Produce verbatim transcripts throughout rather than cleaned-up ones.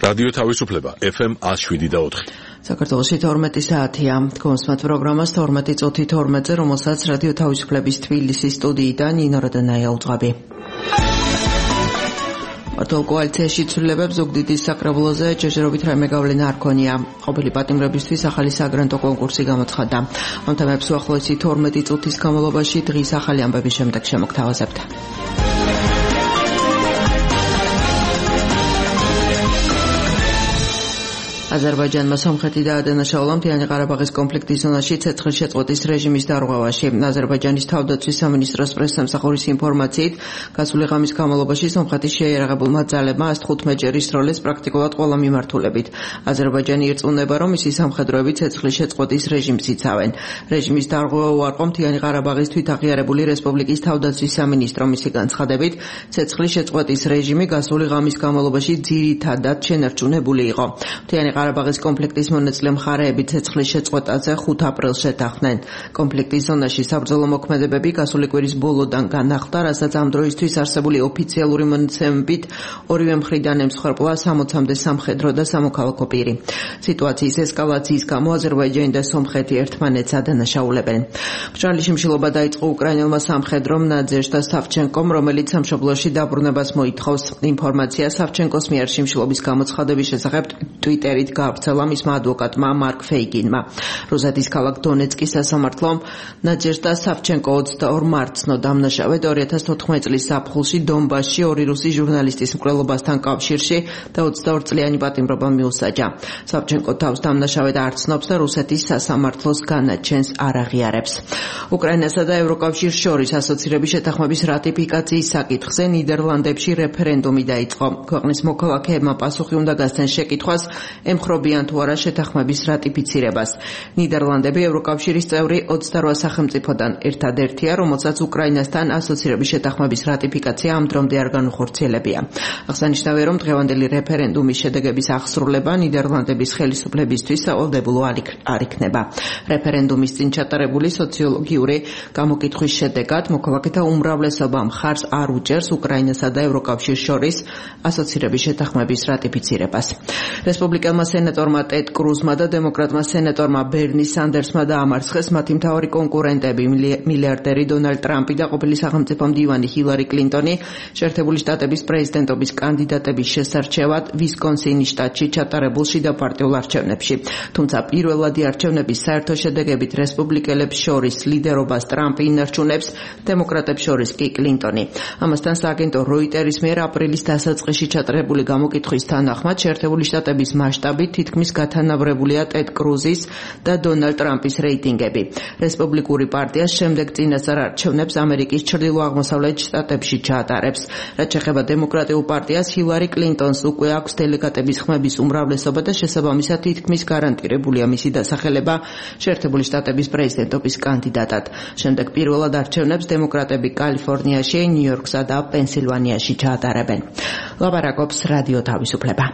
რადიო თავისუფლება ეფ ემ one oh seven და four. საქართველოში თორმეტი საათია. გონსმათ პროგრამას თორმეტი წუთი თორმეტზე, რომელსაც რადიო თავისუფლების თბილისის სტუდიიდან ნინო როდანაია უძღვები. მართლ კოალიციაში ცვლილებებს ზუგდიდის საკრებულოზე ჯერჯერობით რაიმე გავლენა არ ქონია. ყოფილი პატიმრებისთვის ახალი საგრანტო კონკურსი გამოცხადდა. ამ თემებს უახლოესი თორმეტი წუთის განმავლობაში დღის ახალი ამბების შემდეგ შემოგთავაზებთ. აზერბაიჯანმა სომხეთი დაადანაშაულა მთიანი ყარაბაღის კონფლიქტის ზონაში ცეცხლის შეწყვეტის რეჟიმის დარღვევაში. აზერბაიჯანის თავდაცვის სამინისტროს პრესსამსახურის ინფორმაციით, გასული ღამის განმავლობაში სომხეთის შეიარაღებულმა ძალებმა one oh five ჯერ ისროლეს პრაქტიკულად ყველა მიმართულებით. აზერბაიჯანი ირწმუნება, რომ მისი სამხედროები ცეცხლის შეწყვეტის რეჟიმს იცავენ. რეჟიმის დარღვევა უარყო მთიანი ყარაბაღის თვითაღიარებული რესპუბლიკის თავდაცვის სამინისტრო. მისი განცხადებით, ცეცხლის შეწყვეტის რეჟიმი გასული ღამის განმავლობაში ძირითადად შენარჩუნებული იყო. მთიანი ყარაბაღის კონფლიქტის მონაწილე მხარეები ცეცხლის შეწყვეტაზე ხუთი აპრილს შეთანხმდნენ. კონფლიქტის ზონაში საბრძოლო მოქმედებები გასული კვირის ბოლოდან განახლდა, რასაც ამ დროისთვის არსებული ოფიციალური მონაცემებით ორივე მხრიდან ემსხვერპლა სამოცამდე სამხედრო და სამოქალაქო პირი. სიტუაციის ესკალაციის გამო აზერბაიჯანი და სომხეთი ერთმანეთს ადანაშაულებენ. მშრალი შიმშილობა დაიწყო უკრაინელმა სამხედრომ ნაძეჟდა სავჩენკომ, რომელიც სამშობლოში დაბრუნებას მოითხოვს. ინფორმაცია სავჩენკოს მიერ შიმშილობის გამოცხადების შესახებ ტვიტერით გაავრცელა მისმა ადვოკატმა მარკ ფეიგინმა. რუსეთის ქალაქ დონეცკის სასამართლომ ნაძეჟდა სავჩენკო ოცდაორ მარტს დამნაშავედ ორი ათას თოთხმეტი წლის ზაფხულში დონბასში ორი რუსი ჟურნალისტის მკვლელობასთან კავშირში და ოცდაორ წლიანი პატიმრობა მიუსაჯა. სავჩენკო თავს დამნაშავედ არ ცნობს და რუსეთის სასამართლოს განაჩენს არ აღიარებს. უკრაინასა და ევროკავშირს შორის ასოცირების შეთანხმების რატიფიკაციის საკითხზე ნიდერლანდებში რეფერენდუმი დაიწყო. ქვეყნის მოქალაქეებმა პასუხი უნდა გასცენ შეკითხვას, ემხრობიან თუ არა შეთანხმების რატიფიცირებას. ნიდერლანდები ევროკავშირის წევრი ოცდარვა სახელმწიფოდან ერთადერთია, რომელსაც უკრაინასთან ასოცირების შეთანხმების რატიფიკაცია ამ დრომდე არ განუხორციელებია. აღსანიშნავია, რომ დღევანდელი რეფერენდუმის შედეგების აღსრულება ნიდერლანდების ხელისუფლებისთვის სავალდებულო არ იქნება. რეფერენდუმის წინ ჩატარებული სოციოლოგიური გამოკითხვის შედეგად მოქალაქეთა უმრავლესობა მხარს არ უჭერს უკრაინასა და ევროკავშირს შორის ასოცირების შეთანხმების რატიფიცირებას. რესპუბლიკელმა სენატორმა ტედ კრუზმა და დემოკრატმა სენატორმა ბერნი სანდერსმა დაამარცხეს მათი მთავარი კონკურენტები მილიარდერი დონალდ ტრამპი და ყოფილი სახელმწიფო მდივანი ჰილარი კლინტონი შეერთებული შტატების პრეზიდენტობის კანდიდატების შესარჩევად ვისკონსინის შტატში ჩატარებულ შიდაპარტიულ არჩევნებში. თუმცა პირველადი არჩევნების საერთო შედეგებით რესპუბლიკელებს შორის ლიდერობას ტრამპი ინარჩუნებს, დემოკრატებს შორის კი კლინტონი. ამასთან სააგენტო როიტერის მიერ აპრილის დასაწყისში ჩატარებული გამოკითხვის თანახმად შეერთებული შტატების მასშტაბით თითქმის გათანაბრებულია ტედ კრუზის და დონალდ ტრამპის რეიტინგები. რესპუბლიკური პარტია შემდეგ წინასწარ არჩევნებს ამერიკის ჩრდილო-აღმოსავლეთ შტატებში ჩაატარებს. რაც შეეხება დემოკრატიულ პარტიას, ჰილარი კლინტონს უკვე აქვს დელეგატების ხმების უმრავლესობა და შესაბამისად თითქმის გარანტირებულია მისი დასახელება შეერთებული შტატების პრეზიდენტობის კანდიდატად. შემდეგ პირველად არჩევნებს დემოკრატები კალიფორნიაში, ნიუ-იორკსა და პენსილვანიაში ჩაატარებენ. ლაპარაკობს რადიო თავისუფლება.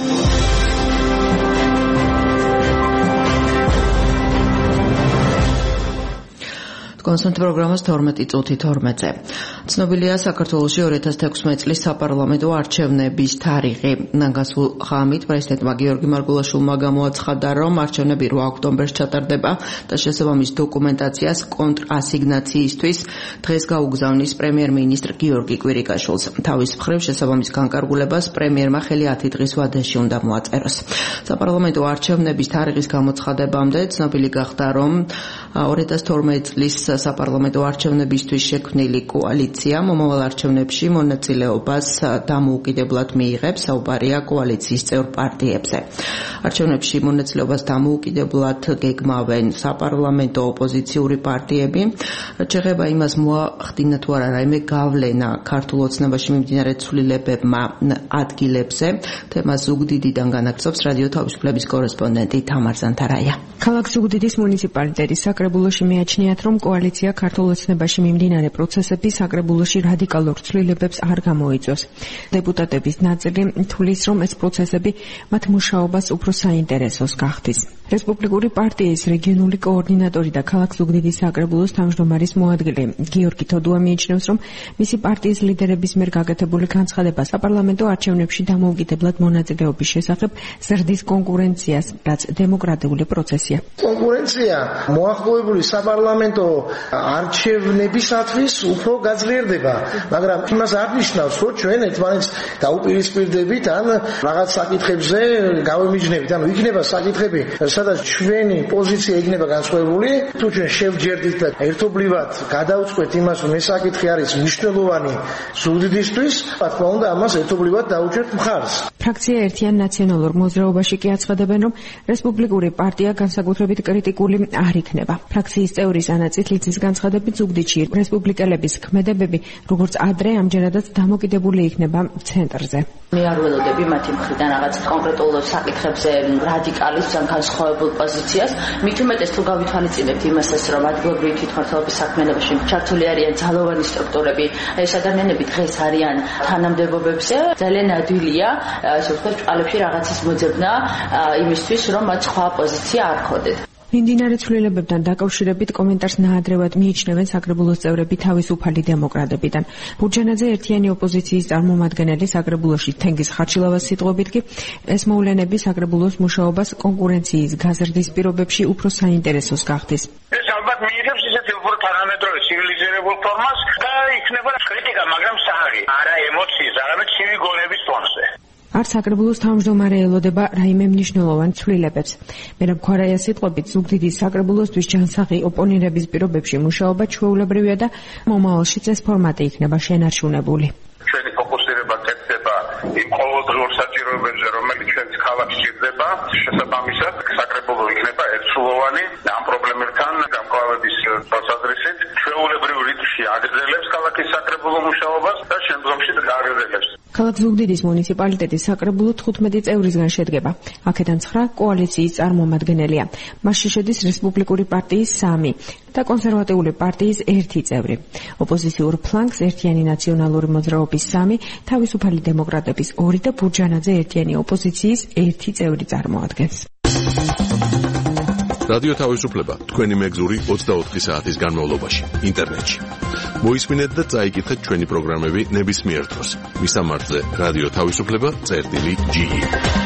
კონსულტ პროგრამას თორმეტი წუთი თორმეტზე. ცნობილია საქართველოში ორი ათას თექვსმეტი წლის საპარლამენტო არჩევნების თარიღი. გასულ ღამით პრეზიდენტმა გიორგი მარგულაშვილმა გამოაცხადა, რომ არჩევნები რვა ოქტომბერს ჩატარდება და შესაბამის დოკუმენტაციას კონტრასიგნაციისთვის დღეს გაუგზავნის პრემიერ-მინისტრ გიორგი კვირიკაშვილს. თავის მხრივ შესაბამის განკარგულებას პრემიერმა ხელი ათი დღის ვადაში უნდა მოაწეროს. საპარლამენტო არჩევნების თარიღის გამოცხადებამდე ცნობილი გახდა, რომ ორი ათას თორმეტი წლის საპარლამენტო არჩევნებისთვის შექმნილი კოალიცია მომავალ არჩევნებში მონაწილეობას დამოუკიდებლად მიიღებს, საუბარია კოალიციის წევრ პარტიებზე. არჩევნებში მონაწილეობას დამოუკიდებლად გეგმავენ საპარლამენტო ოპოზიციური პარტიები. შეეხება იმას, მოახდინა თუ არა რაიმე გავლენა ქართულ ოცნებაში მიმდინარე ცვლილებებმა ადგილებზე, თემას ზუგდიდიდან განაგრძობს რადიო თავისუფლების კორესპონდენტი თამარ ზანთარაია. ქალაქ ზუგდიდის მუნიციპალიტეტის საკრებულოში მეაჩნიათ, რომ კოალიცია ქართულ ოცნებაში მიმდინარე პროცესები საკრებულოში რადიკალურ ცვლილებებს არ გამოიწვევს. დეპუტატების ნაწილი თვლის, რომ ეს პროცესები მათ მუშაობას უფრო საინტერესოს გახდის. რესპუბლიკური პარტიის რეგიონული კოორდინატორი და ქალაქ ზუგდიდის საკრებულოს თავმჯდომარის მოადგილე გიორგი თოდუა მიიჩნევს, რომ მისი პარტიის ლიდერების მიერ გაკეთებული განცხადება საპარლამენტო არჩევნებში დამოუკიდებლად მონაწილეობის შესახებ ზრდის კონკურენციას, რაც დემოკრატიული პროცესია. კონკურენცია მოახლოებული საპარლამენტო არჩევნებისათვის უფრო გაძლიერდება, მაგრამ იმას არ ნიშნავს, რომ ჩვენ ერთმანეთს დაუპირისპირდებით ან რაღაც საკითხებზე გავემიჯნებით, ანუ იქნება საკითხები, სადაც ჩვენი პოზიცია იქნება განსხვავებული, თუ ჩვენ შევჯერდით და ერთობლივად გადავწყვეტ იმას, რომ ეს საკითხი არის მნიშვნელოვანი ზუგდიდისთვის, რა თქმა უნდა, ამას ერთობლივად დაუჭერთ მხარს. ფრაქცია ერთიან ნაციონალურ მოძრაობაში კი აცხადებენ, რომ რესპუბლიკური პარტია განსაკუთრებით კრიტიკული არ იქნება. ფრაქციის წევრის ანა წითლიძის განცხადებით, ზუგდიდში რესპუბლიკელების ქმედებები, როგორც ადრე, ამჯერადაც დამოკიდებული იქნება ცენტრზე. მე არ ველოდები მათი მხრიდან რაღაც კონკრეტულ საკითხებზე რადიკალის ან განსხვავებულ პოზიციას. მით უმეტეს თუ გავითვალისწინებთ იმასაც, რომ ადგილობრივი თვითმმართველობის საქმიანობაში ჩართული არიან ძალოვანი სტრუქტურები, ეს ადამიანები დღეს არიან თანამდებობებზე, ძალიან ადვილია, ასე ვთქვათ, წყალებში რაღაცის მოძებნა იმისთვის, რომ მათ სხვა პოზიცია არ ქონდეთ. მიმდინარე ცვლილებებთან დაკავშირებით კომენტარს ნაადრევად მიიჩნევენ საკრებულოს წევრები თავისუფალი დემოკრატებიდან. ბურჯანაძე ერთიანი ოპოზიციის წარმომადგენელი საკრებულოში თენგიზ ხაჩილავას სიტყვებით კი ეს მოვლენები საკრებულოს მუშაობას კონკურენციის გაზრდის პირობებში უფრო საინტერესოს გახდის. ეს ალბათ მიიღებს ისეთი უფრო თანამედროვე ცივილიზირებულ ფორმას და იქნება კრიტიკა, მაგრამ სააღი, არა ემოციის, არამედ ცივი გონების ფონზე. არ საკრებულოს თავმჯდომარე ელოდება რაიმე მნიშვნელოვან ცვლილებებს. მერაბ ქვარაიას სიტყვებით, ზუგდიდის საკრებულოსთვის ჯანსაღი ოპონირების პირობებში მუშაობა ჩვეულებრივია და მომავალშიც ეს ფორმატი იქნება შენარჩუნებული. ჩვენი ფოკუსირება კეთდება იმ ყოველდღიურ საჭიროებებზე, რომელიც ჩვენს ქალაქს ჭირდება, შესაბამისად საკრებულო იქნება ერთსულოვანი ამ პრობლემებთან გამკლავების თვალსაზრისით ჩვეულებრივ რიტმში აგრძელებს ქალაქის საკრებულო მუშაობას და შემდგომში გააგრძელებს. ქალაქ ზუგდიდის მუნიციპალიტეტის საკრებულო თხუთმეტი წევრისგან შედგება. აქედან ცხრა კოალიციის წარმომადგენელია. მასში შედის რესპუბლიკური პარტიის სამი და კონსერვატიული პარტიის ერთი წევრი. ოპოზიციურ ფლანგს ერთიანი ნაციონალური მოძრაობის სამი, თავისუფალი დემოკრატების ორი და ბურჯანაძე ერთიანი ოპოზიციის ერთი წევრი წარმოადგენს. რადიო თავისუფლება თქვენი მეგზური ოცდაოთხი საათის განმავლობაში ინტერნეტში. მოისმინეთ და წაიკითხეთ ჩვენი პროგრამები ნებისმიერ დროს. მისამართზე რადიო თავისუფლება წერტილი ჯი ი.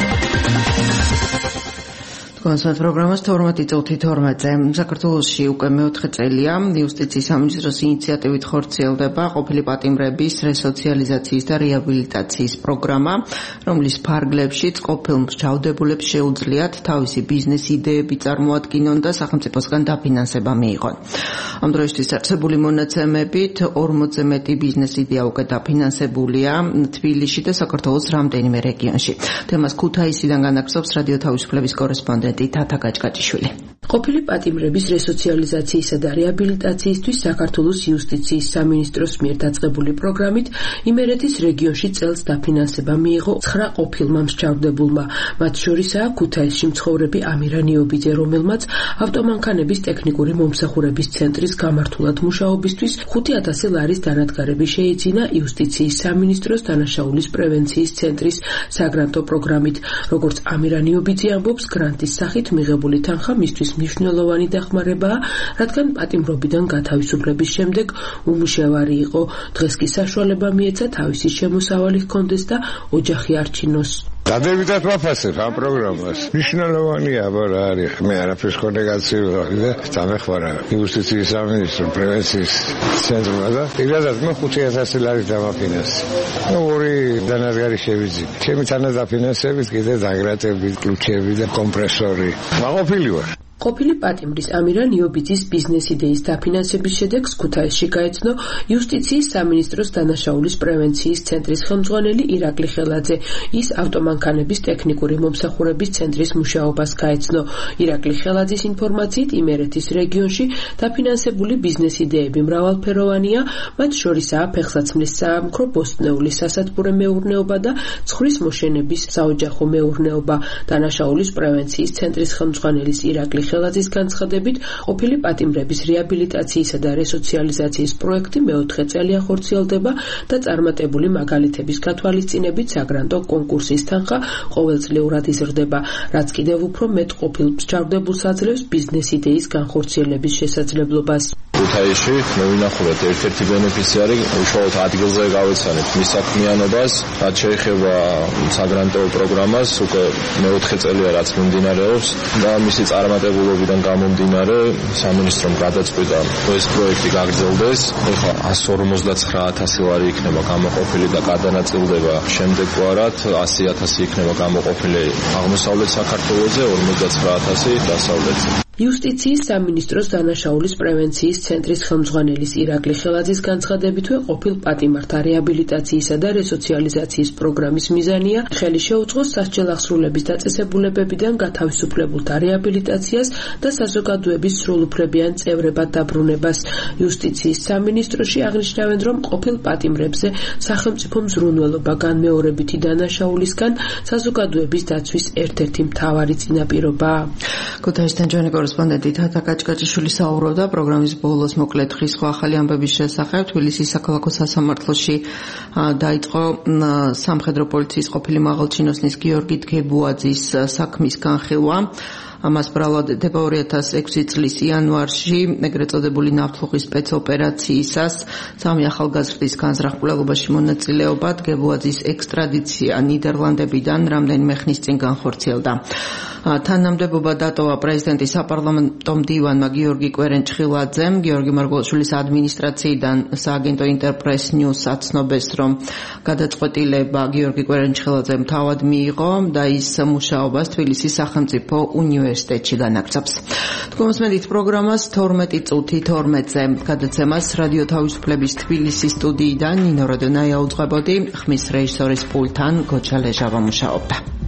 კონსერტ პროგრამას თორმეტი წუთი თორმეტზე საქართველოში უკვე მეოთხე წელია იუსტიციის სამინისტროს ინიციატივით ხორციელდება ყოფილი პატიმრების რესოციალიზაციის და რეაბილიტაციის პროგრამა, რომლის ფარგლებშიც ყოფილ მსჯავრდებულებს შეუძლიათ თავისი ბიზნეს იდეები წარმოადგინონ და სახელმწიფოსგან დაფინანსება მიიღონ. ამ დროისთვის არსებული მონაცემებით ორმოცზე მეტი ბიზნეს იდეა უკვე დაფინანსებულია თბილისში და საქართველოს რამდენიმე რეგიონში. თემას ქუთაისიდან განაგრძობს რადიო თავისუფლების კორესპონდენტი თათა გაჭკაჭიშვილი. ყოფილი პატიმრების რესოციალიზაციისა და რეაბილიტაციისთვის საქართველოს იუსტიციის სამინისტროს მიერ დაწყებული პროგრამით იმერეთის რეგიონში წელს დაფინანსება მიიღო ცხრა ყოფილმა მსჯავრდებულმა. მათ შორისაა ქუთაისში მცხოვრები ამირა ნიობიძე, რომელმაც ავტომანქანების ტექნიკური მომსახურების ცენტრის გამართულად მუშაობისთვის ხუთი ათასი ლარის დანადგარები შეიძინა იუსტიციის სამინისტროს დანაშაულის პრევენციის ცენტრის საგრანტო პროგრამით. როგორც ამირა ნიობიძე ამბობს, გრანტის სახით მიღებული თანხა მისთვის მნიშვნელოვანი დახმარებაა, რადგან პატიმრობიდან გათავისუფლების შემდეგ უმუშევარი იყო. დღეს კი საშუალება მიეცა თავისი შემოსავალი ჰქონდეს და ოჯახი არჩინოს. დადებითად ვაფასებ ამ პროგრამას. მნიშვნელოვანია, რა არის, მე არაფერს ხონე გაცივი და დამეხმარა იუსტიციის სამინისტრო პრევენციის ცენტრმა და პირადად მე ხუთი ათასი ლარი დამაფინანსე. ორი დანადგარი შევიძინე. ჩემი თანადაფინანსებით კიდე დაგრატები, კლუჩები და კომპრესორი. მაყოფილი ვარ. ყოფილი პატიმრის ამირა ნიობიძის ბიზნეს იდეის დაფინანსების შედეგს ქუთაისში გაეცნო იუსტიციის სამინისტროს დანაშაულის პრევენციის ცენტრის ხელმძღვანელი ირაკლი ხელაძე. ის ავტომანქანების ტექნიკური მომსახურების ცენტრის მუშაობას გაეცნო. ირაკლი ხელაძის ინფორმაციით იმერეთის რეგიონში დაფინანსებული ბიზნეს იდეები მრავალფეროვანია, მათ შორისაა ფეხსაცმლის საამქრო, ბოსტნეულის სასათბურე მეურნეობა და ცხვრის მოშენების საოჯახო მეურნეობა. დანაშაულის პრევენციის ცენტრის ხელმძღვანელის ირაკლი ხელაძის განცხადებით, ყოფილი პატიმრების რეაბილიტაციისა და რესოციალიზაციის პროექტი მეოთხე წელია ხორციელდება და წარმატებული მაგალითების გათვალისწინებით საგრანტო კონკურსის თანხა ყოველწლიურად იზრდება, რაც კიდევ უფრო მეტ ყოფილ მსჯავრდებულს აძლევს ბიზნეს იდეის განხორციელების შესაძლებლობას. ქუთაისში მოვინახულეთ ერთ-ერთი ბენეფიციარი უშუალოდ ადგილზე გავეცანეთ მის საქმიანობას, რაც შეეხება საგრანტო პროგრამას, უკვე მეოთხე წელია რაც მიმდინარეობს და მისი წარმატებულობიდან გამომდინარე სამინისტრომ გადაწყვიტა ეს პროექტი გაგრძელდეს. ეხლა εκατს ორმოცდაცხრა ათასი ლარი იქნება გამოყოფილი და გადანაწილდება შემდეგ ვარად ასი ათასი იქნება გამოყოფილი აღმოსავლეთ საქართველოზე, ორმოცდაცხრა ათასი დასავლეთზე. იუსტიციის სამინისტროს დანაშაულის პრევენციის ცენტრის ხელმძღვანელის ირაკლი ხელაძის განცხადებითვე ყოფილ პატიმართა რეაბილიტაციისა და რესოციალიზაციის პროგრამის მიზანია ხელი შეუწყოს სასჯელ აღსრულების დაწესებულებებიდან გათავისუფლებულთა რეაბილიტაციას და საზოგადოების სრულუფლებიან წევრებად დაბრუნებას. იუსტიციის სამინისტროში აღნიშნავენ, რომ ყოფილ პატიმრებზე სახელმწიფო მზრუნველობა განმეორებითი დანაშაულისგან საზოგადოების დაცვის ერთ-ერთი მთავარი წინაპირობაა. ქუთაისთან ჯონი კორესპონდენტი თათა კაჭკაჭიშვილი საუბრობდა პროგრამის ბოლოს მოკლედ ხისხვა ახალი ამბების შესახებ. თბილისის საქალაქო სასამართლოში დაიწყო სამხედრო პოლიციის ყოფილი მაღალჩინოსნის გიორგი დგებუაძის საქმის განხილვა. ამას ბრალდება ორი ათას ექვსი წლის იანვარში ეგრეთ წოდებული ნავთლუღის სპეცოპერაციისას სამი ახალგაზრდის განზრახულობაში მონაწილეობა დგებუაძის ექსტრადიცია ნიდერლანდებიდან რამდენიმე ხნის წინ განხორციელდა. თანამდებობა დატოვა პრეზიდენტის საპარლამენტო მდივანმა გიორგი კვერენჭხილაძემ. გიორგი მარგველაშვილის ადმინისტრაციიდან სააგენტო ინტერპრეს ნიუს აცნობს, რომ გადაწყვეტილება გიორგი კვერენჭხილაძემ თავად მიიღო და ის მუშაობას თბილისის სახელმწიფო უნივერსიტეტში განაგრძობს. თქვენს პროგრამას თორმეტი წუთი თორმეტზე გადაცემას რადიო თავისუფლების თბილისის სტუდიიდან ნინო როდონაია უძღვებოდი, ხმის რეჟისორის პულტთან გოჩა ლეჟავა მუშაობდა.